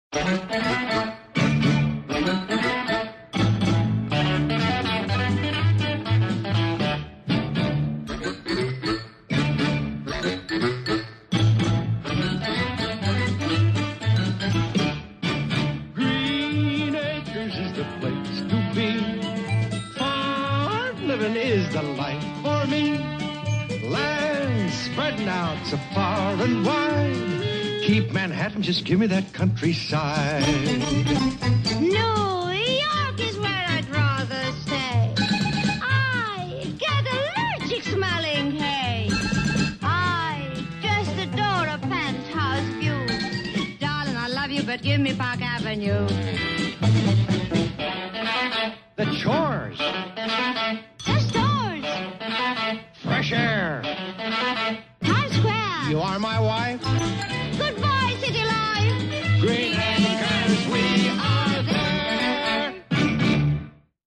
Green Acres is the place to be. Farm living is the life for me. Land spreading out so far and wide. Keep Manhattan, just give me that countryside. New York is where I'd rather stay. I get allergic smelling hay. I just adore a penthouse view. Darling, I love you, but give me Park Avenue. The chores. The stores. Fresh air. Times Square. You are my wife.